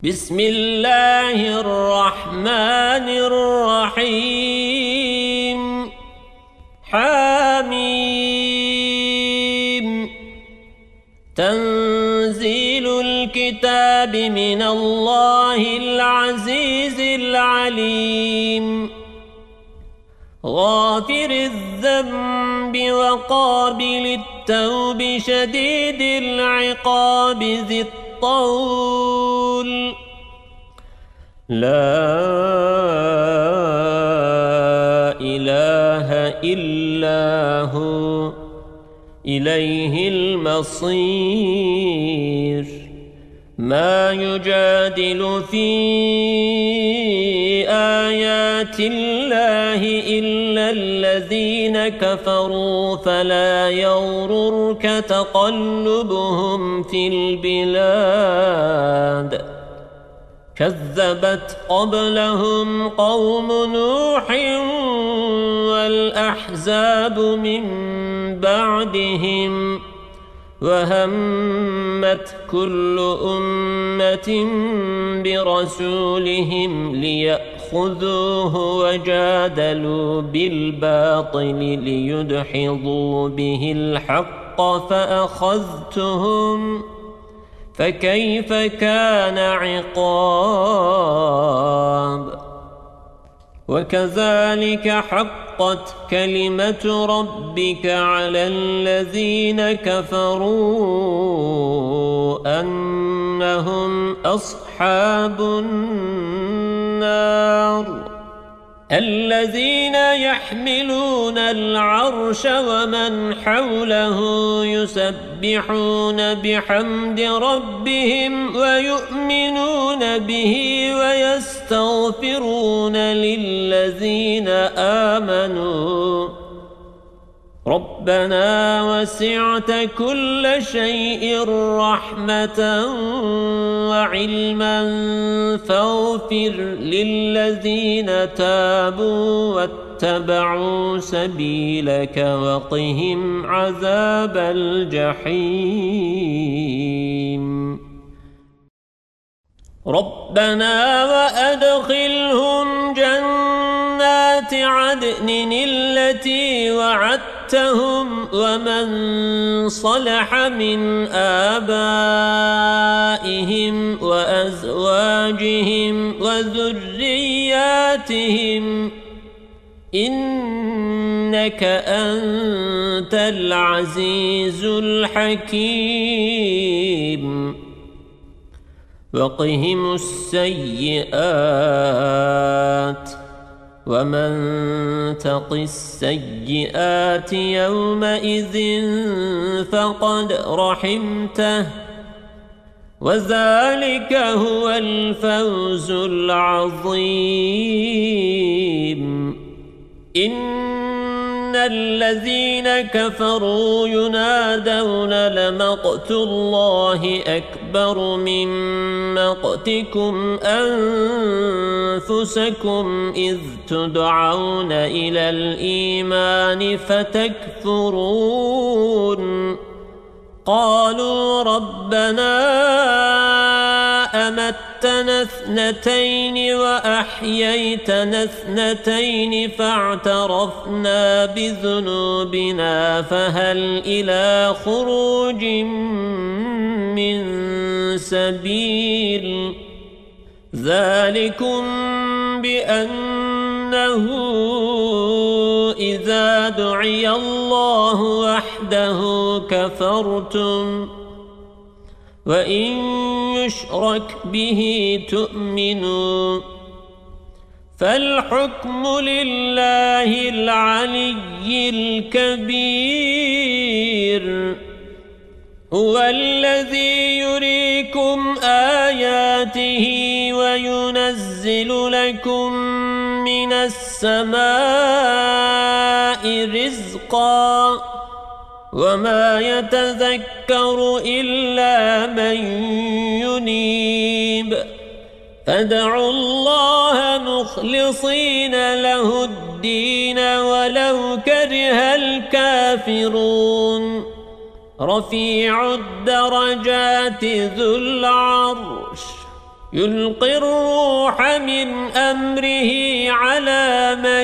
بسم الله الرحمن الرحيم حميم تنزيل الكتاب من الله العزيز العليم غافر الذنب وقابل التوب شديد العقاب ذي الطول لا إله إلا هو إليه المصير ما يجادل في آيات الله إلا الذين كفروا فلا يغررك تقلبهم في البلاد كذبت قبلهم قوم نوح والأحزاب من بعدهم وهمت كل أمة برسولهم ليأخذوه وجادلوا بالباطل ليدحضوا به الحق فأخذتهم فكيف كان عقاب وكذلك حقت كلمة ربك على الذين كفروا أنهم أصحاب النار الذين يحملون العرش ومن حوله يسبحون بحمد ربهم ويؤمنون به ويستغفرون للذين آمنوا ربنا وسعت كل شيء رحمة وعلما فاغفر للذين تابوا واتبعوا سبيلك وقهم عذاب الجحيم ربنا وأدخلهم جنات عدن التي وعدتهم ومن صلح من آبائهم وأزواجهم وذرياتهم إنك أنت العزيز الحكيم وقهم السيئات ومن تق السيئات يومئذ فقد رحمته وذلك هو الفوز العظيم إن الذين كفروا ينادون لمقت الله أكبر من مقتكم أنفسكم إذ تدعون إلى الإيمان فتكفرون قالوا ربنا أمتنا اثنتين وأحييتنا اثنتين فاعترفنا بذنوبنا فهل إلى خروج من سبيل ذلكم بأنه إذا دعي الله وحده كفرتم وإن يشرك به تؤمنوا فالحكم لله العلي الكبير هو الذي يريكم آياته وينزل لكم من السماء رزقا وما يتذكر إلا من ينيب فادعوا الله مخلصين له الدين ولو كره الكافرون رفيع الدرجات ذو العرش يلقي الروح من أمره على من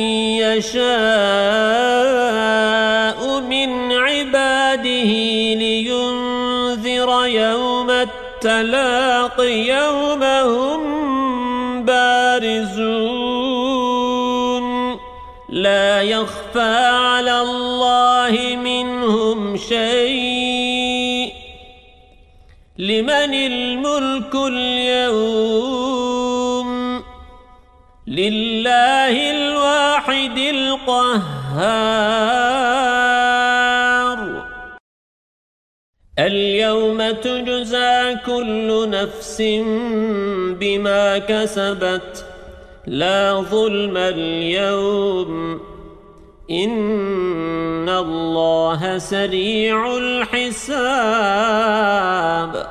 يشاء من عباده لينذر يوم التلاق يوم هم بارزون لا يخفى على الله منهم شيء لمن الملك اليوم لله الواحد القهار اليوم تجزى كل نفس بما كسبت لا ظلم اليوم إن الله سريع الحساب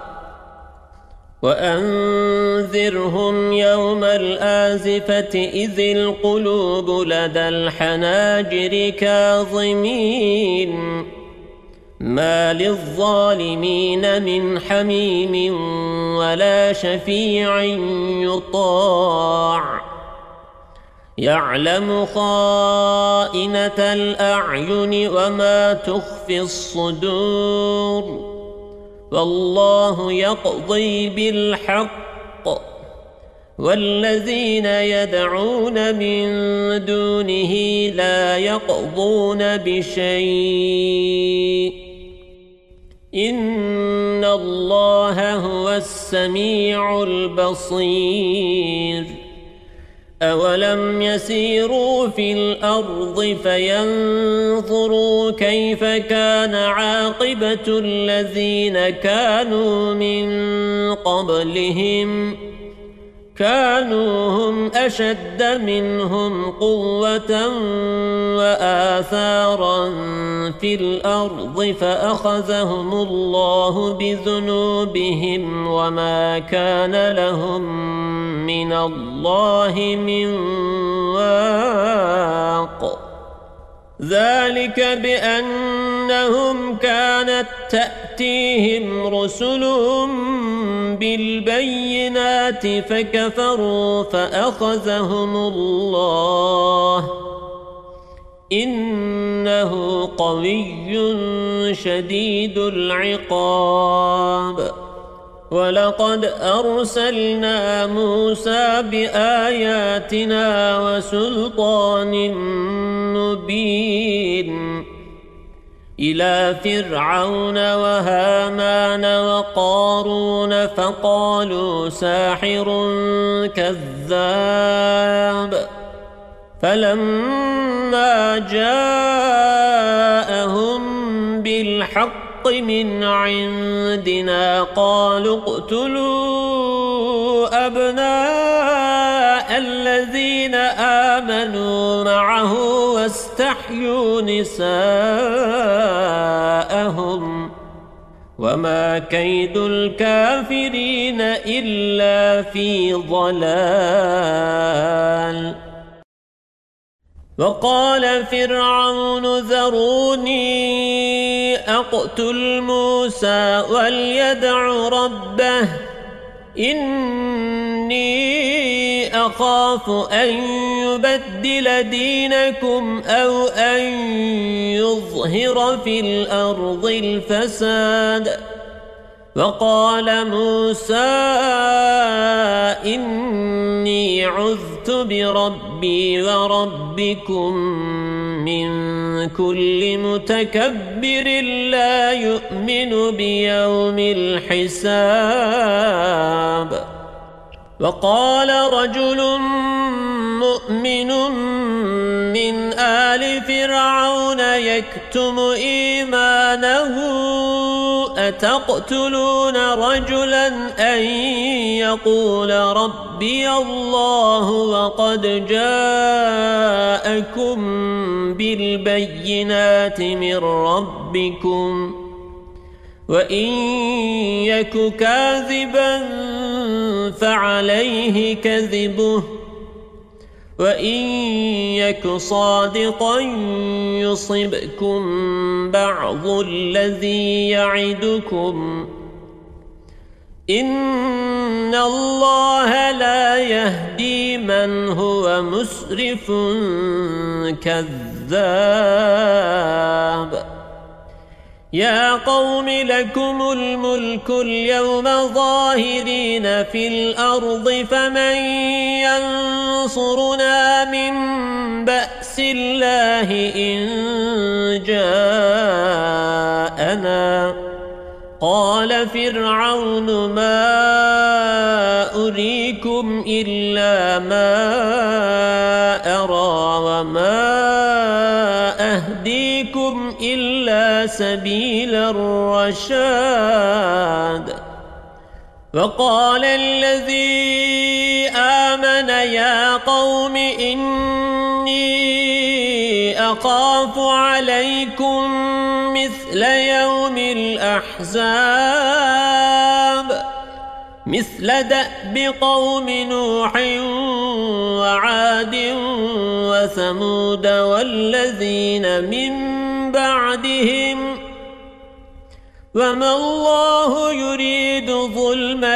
وأنذرهم يوم الآزفة إذ القلوب لدى الحناجر كاظمين ما للظالمين من حميم ولا شفيع يطاع يعلم خائنة الأعين وما تخفي الصدور والله يقضي بالحق والذين يدعون من دونه لا يقضون بشيء إن الله هو السميع البصير أولم يسيروا في الأرض فينظروا كيف كان عاقبة الذين كانوا من قبلهم كانوا هم أشد منهم قوة وآثارا في الأرض فأخذهم الله بذنوبهم وما كان لهم من الله من واق ذلك بأنهم كانت تأتيهم رسلهم بالبينات فكفروا فأخذهم الله إنه قوي شديد العقاب ولقد أرسلنا موسى بآياتنا وسلطان مبين إلى فرعون وهامان وقارون فقالوا ساحر كذاب فلما جاءهم بالحق من عندنا قالوا اقتلوا أبناء الذين آمنوا معه واستحيوا نساءهم وما كيد الكافرين إلا في ضلال وقال فرعون ذروني أقتل موسى وليدع ربه إني أخاف أن يبدل دينكم أو أن يظهر في الأرض الفساد وقال موسى إني عذت بربي وربكم من كل متكبر لا يؤمن بيوم الحساب وقال رجل مؤمن من آل فرعون يكتم إيمانه أتقتلون رجلا أن يقول ربي الله وقد جاءكم بالبينات من ربكم وإن يك كاذبا فعليه كذبه وإن يك صادقا يصبكم بعض الذي يعدكم إن الله لا يهدي من هو مسرف كذاب يا قوم لكم الملك اليوم ظاهرين في الأرض فمن ينصرنا من بأس الله إن جاءنا قال فرعون ما أريكم إلا ما أرى وما أهديكم إلا سبيل الرشاد وقال الذي آمن يا قوم إني أخاف عليكم مثل يوم الأحزاب مثل دأب قوم نوح وعاد وثمود والذين من بعدهم وما الله يريد ظلما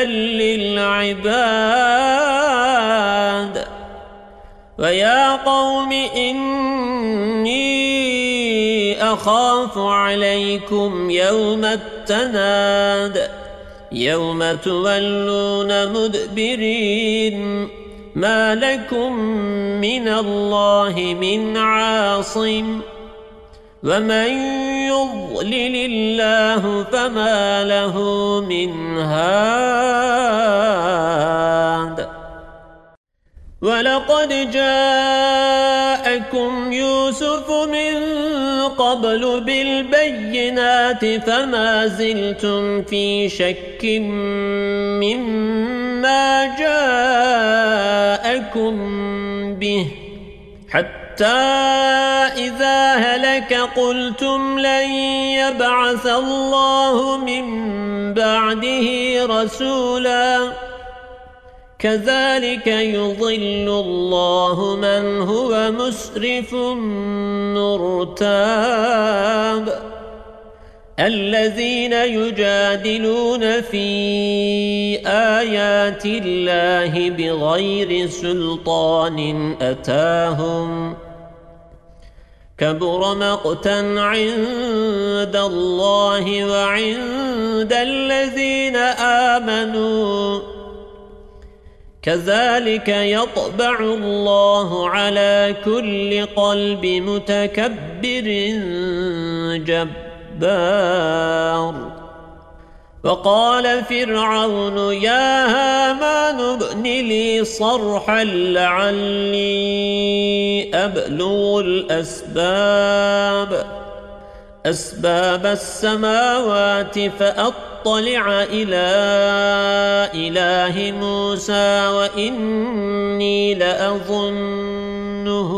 للعباد ويا قوم إني أخاف عليكم يوم التناد يوم تولون مدبرين ما لكم من الله من عاصم ومن يضلل الله فما له من هاد ولقد جاءكم يوسف من قبل بالبينات فما زلتم في شك مما جاءكم به حتى إذا هلك قلتم لن يبعث الله من بعده رسولا كذلك يضل الله من هو مسرف مرتاب الذين يجادلون في آيات الله بغير سلطان أتاهم كبر مقتا عند الله وعند الذين آمنوا كذلك يطبع الله على كل قلب متكبر جبار وقال فرعون يا هامان ابن لي صرحا لعلي أبلغ أسباب السماوات فأطلع إلى إله موسى وإني لأظنه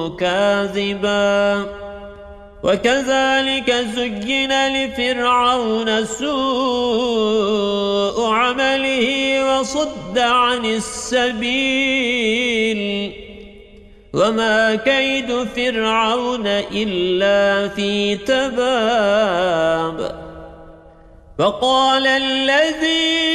كاذبا وكذلك زين لفرعون سوء عمله وصد عن السبيل وما كيد فرعون إلا في تباب وقال الذي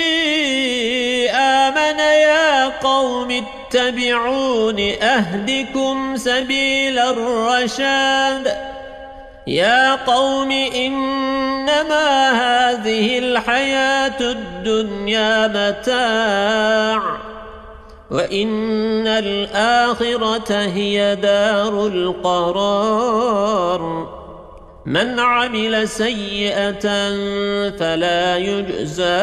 آمن يا قوم اتبعون أهدكم سبيل الرشاد يا قوم إنما هذه الحياة الدنيا متاع وإن الآخرة هي دار القرار من عمل سيئة فلا يجزى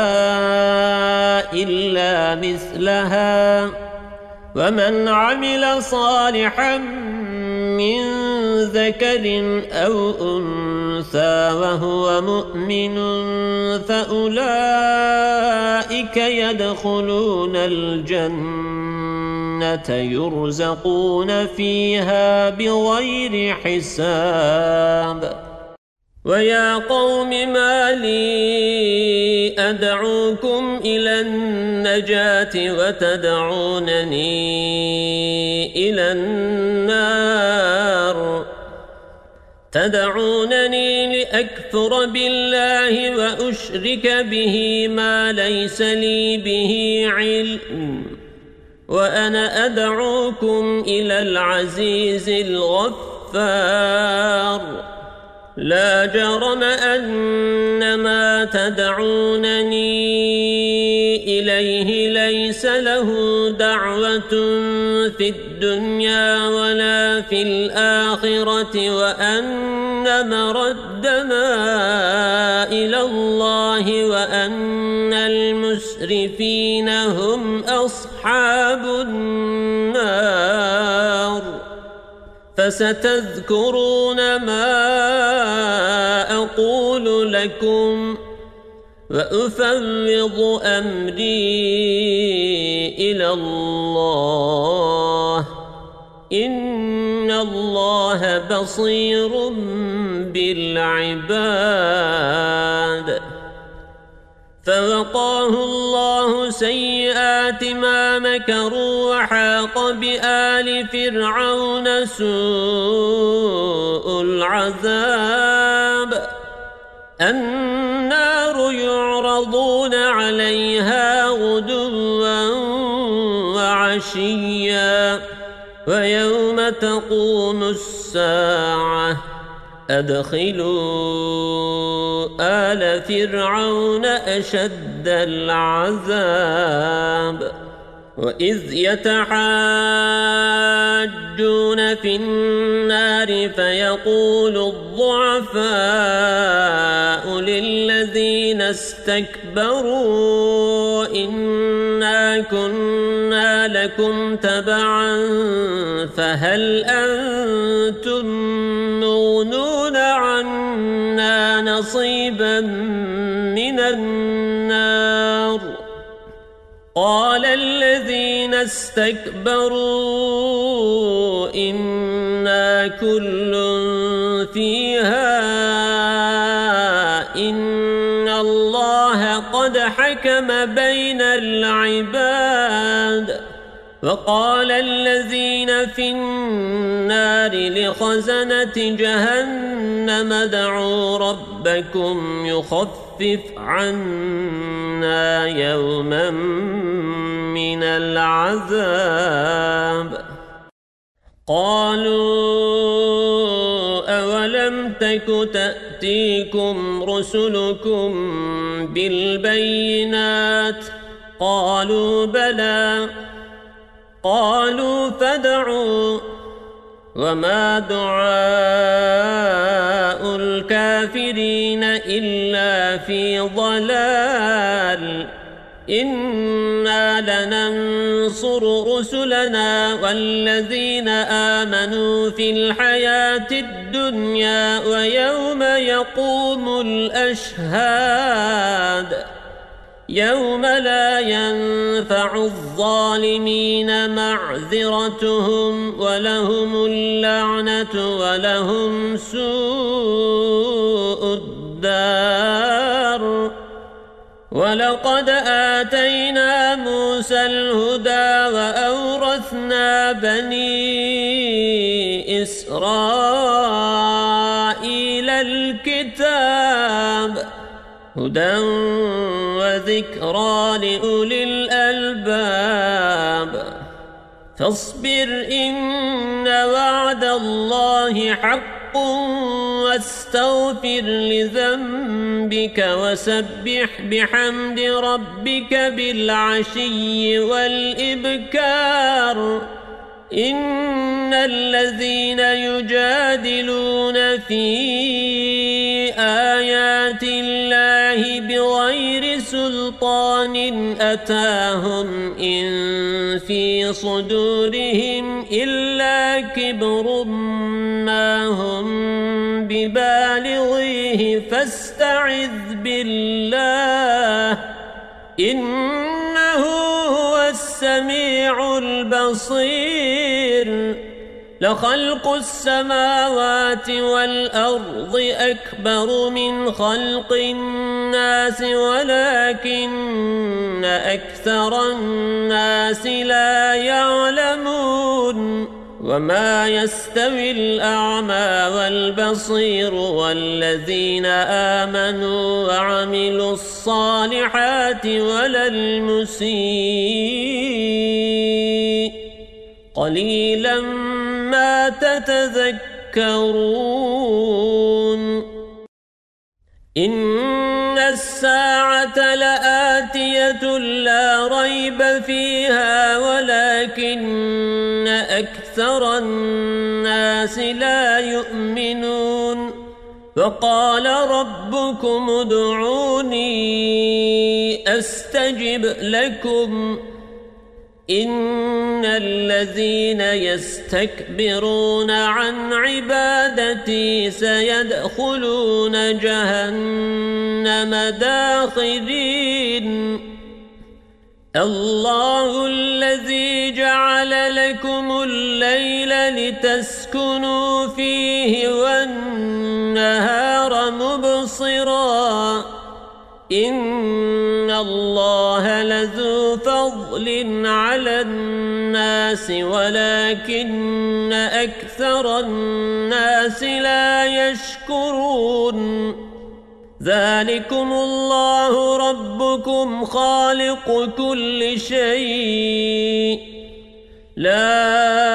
إلا مثلها ومن عمل صالحا من ذكر أو أنثى وهو مؤمن فأولئك يدخلون الجنة يرزقون فيها بغير حساب ويا قوم ما لي أدعوكم إلى النجاة وتدعونني إلى النار تدعونني لأكفر بالله وأشرك به ما ليس لي به علم وأنا أدعوكم إلى العزيز الغفار لا جرم أن ما تدعونني إليه ليس له دعوة في الدنيا ولا في الآخرة وأن مردنا إلى الله وأن المسرفين هم أصحاب النار فستذكرون ما أقول لكم وأفوض أمري إلى الله إن الله بصير بالعباد فوقاه الله سيئات ما مكروا وحاق بآل فرعون سوء العذاب النار يعرضون عليها غدوا وعشيا ويوم تقوم الساعة أدخلوا آل فرعون أشد العذاب وإذ يتحاجون في النار فيقول الضعفاء للذين استكبروا إنا كنا لكم تبعا فهل أنتم مغنون عنا نصيبا من النار قال الذين استكبروا إنا كل فيها إن الله قد حكم بين العباد وقال الذين في النار لخزنة جهنم ادعوا ربكم يخفف عنا يوما من العذاب قالوا أولم تك تأتيكم رسلكم بالبينات قالوا بلى قالوا فادعوا وما دعاء الكافرين إلا في ضلال إنا لننصر رسلنا والذين آمنوا في الحياة الدنيا ويوم يقوم الأشهاد يوم لا ينفع الظالمين معذرتهم ولهم اللعنة ولهم سوء الدار ولقد آتينا موسى الهدى وأورثنا بني إسرائيل الكتاب هدى وذكرى لأولي الألباب فاصبر إن وعد الله حق واستغفر لذنبك وسبح بحمد ربك بالعشي والإبكار إن الذين يجادلون في آيات الله بغير سلطان أتاهم إن في صدورهم إلا كبر ما هم ببالغيه فاستعذ بالله إنه هو السميع البصير لخلق السماوات والأرض أكبر من خلق الناس ولكن أكثر الناس لا يعلمون وما يستوي الأعمى والبصير والذين آمنوا وعملوا الصالحات ولا المسيء قليلا ما تتذكرون إن الساعة لآتية لا ريب فيها ولكن أكثر الناس لا يؤمنون وقال ربكم ادعوني أستجب لكم إن الذين يستكبرون عن عبادتي سيدخلون جهنم داخرين الله الذي جعل لكم الليل لتسكنوا فيه والنهار مبصرا إن الله لذو فضل على الناس ولكن أكثر الناس لا يشكرون ذلكم الله ربكم خالق كل شيء لا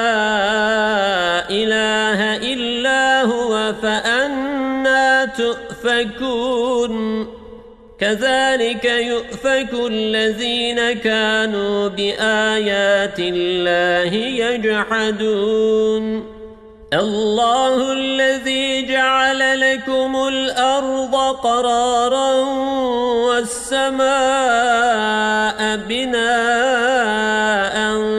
إله إلا هو فأنى تؤفكون كذلك يؤفك الذين كانوا بآيات الله يجحدون الله الذي جعل لكم الأرض قرارا والسماء بناء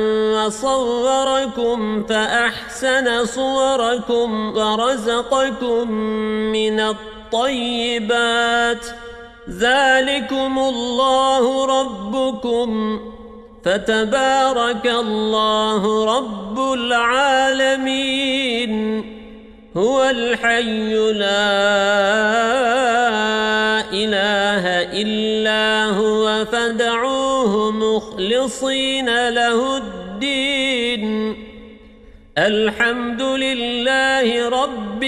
وصوركم فأحسن صوركم ورزقكم من الطيبات ذلكم الله ربكم فتبارك الله رب العالمين هو الحي لا إله إلا هو فادعوه مخلصين له الدين الحمد لله رب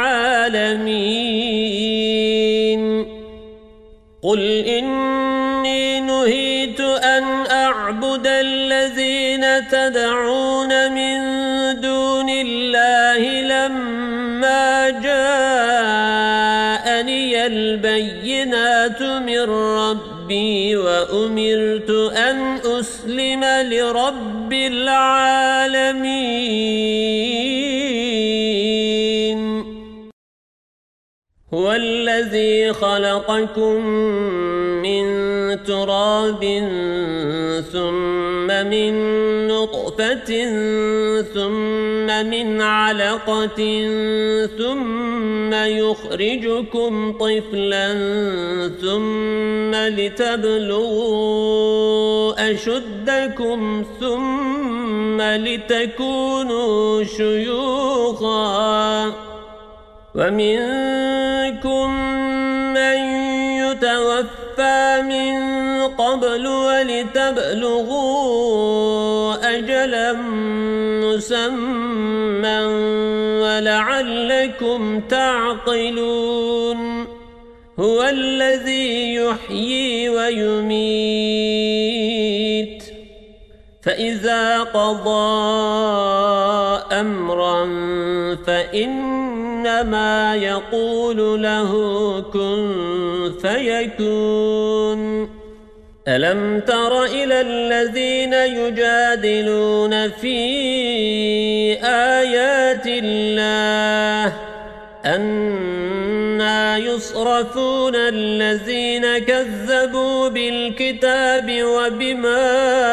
العالمين قل إني نهيت أن أعبد الذين تدعون من دون الله لما جاءني البينات من ربي وأمرت أن أسلم لرب العالمين هو الذي خلقكم من تراب ثم من نطفة ثم من علقة ثم يخرجكم طفلا ثم لتبلغوا أشدكم ثم لتكونوا شيوخا ومنكم من يتوفى من قبل ولتبلغوا أجلا مسمى ولعلكم تعقلون هو الذي يحيي ويميت فإذا قضى أمرا فإنما يقول له كن فيكون ألم تر إلى الذين يجادلون في آيات الله أنى يصرفون الذين كذبوا بالكتاب وبما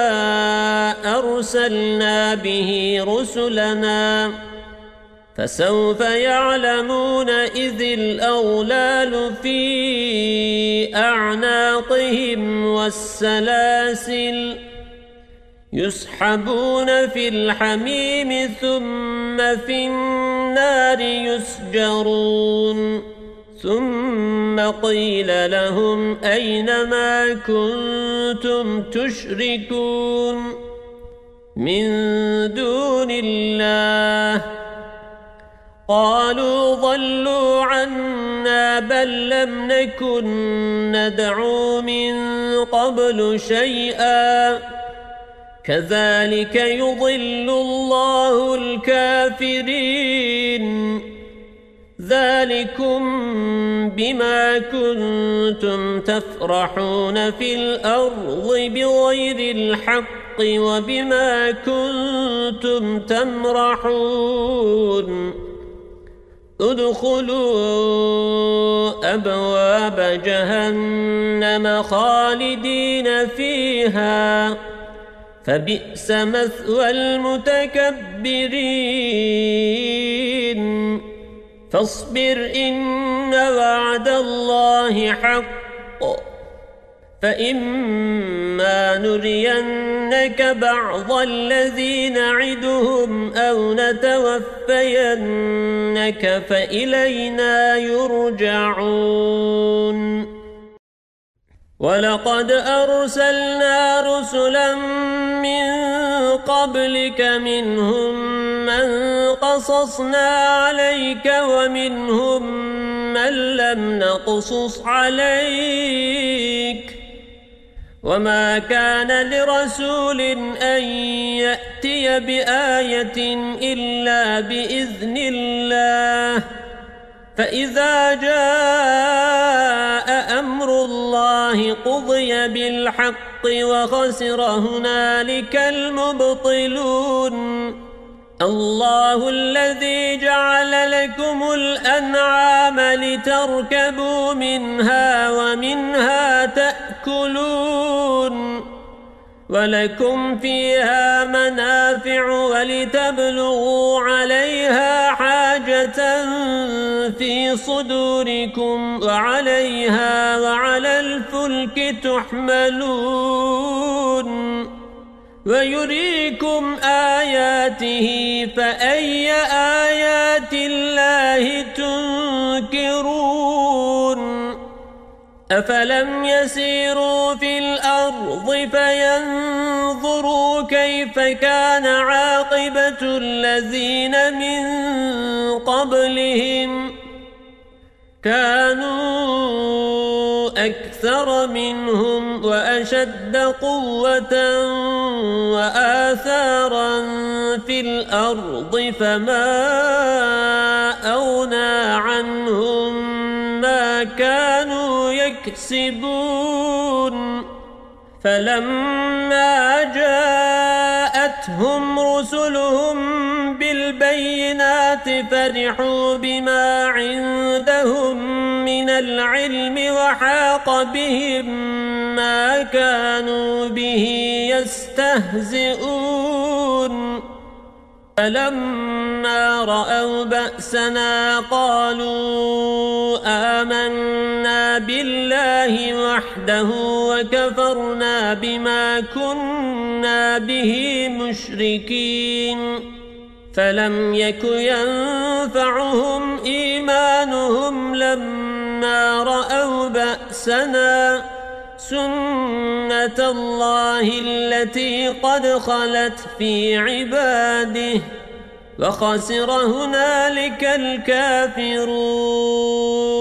أرسلنا به رسلنا فسوف يعلمون إذ الأغلال في أعناقهم والسلاسل يسحبون في الحميم ثم في النار يسجرون ثم قيل لهم أين ما كنتم تشركون من دون الله قالوا ضلوا عنا بل لم نكن ندعو من قبل شيئا كذلك يضل الله الكافرين ذلكم بما كنتم تفرحون في الأرض بغير الحق وبما كنتم تمرحون ادخلوا أبواب جهنم خالدين فيها فبئس مثوى المتكبرين فاصبر إن وعد الله حق فإما نرينك بعض الذي نعدهم أو نتوفينك فإلينا يرجعون ولقد أرسلنا رسلا من قبلك منهم من قصصنا عليك ومنهم من لم نقصص عليك وما كان لرسول أن يأتي بآية إلا بإذن الله فإذا جاء أمر الله قضي بالحق وخسر هنالك المبطلون الله الذي جعل لكم الأنعام لتركبوا منها ومنها تأكلون ولكم فيها منافع ولتبلغوا عليها حاجة في صدوركم وعليها وعلى الفلك تحملون ويريكم آياته فأي آيات الله تنكرون أفلم يسيروا في الأرض فينظروا كيف كان عاقبة الذين من قبلهم كانوا أكثر منهم وأشد قوة وآثارا في الأرض فما أغنى عنهم ما كانوا يكسبون فلما جاءتهم رسلهم بالبينات فرحوا بما عندهم من العلم وحاق بهم ما كانوا به يستهزئون فلما رأوا بأسنا قالوا آمنا بالله وحده وكفرنا بما كنا به مشركين فلم يك ينفعهم إيمانهم لما رأوا بأسنا سنة الله التي قد خلت في عباده وخسر هنالك الكافرون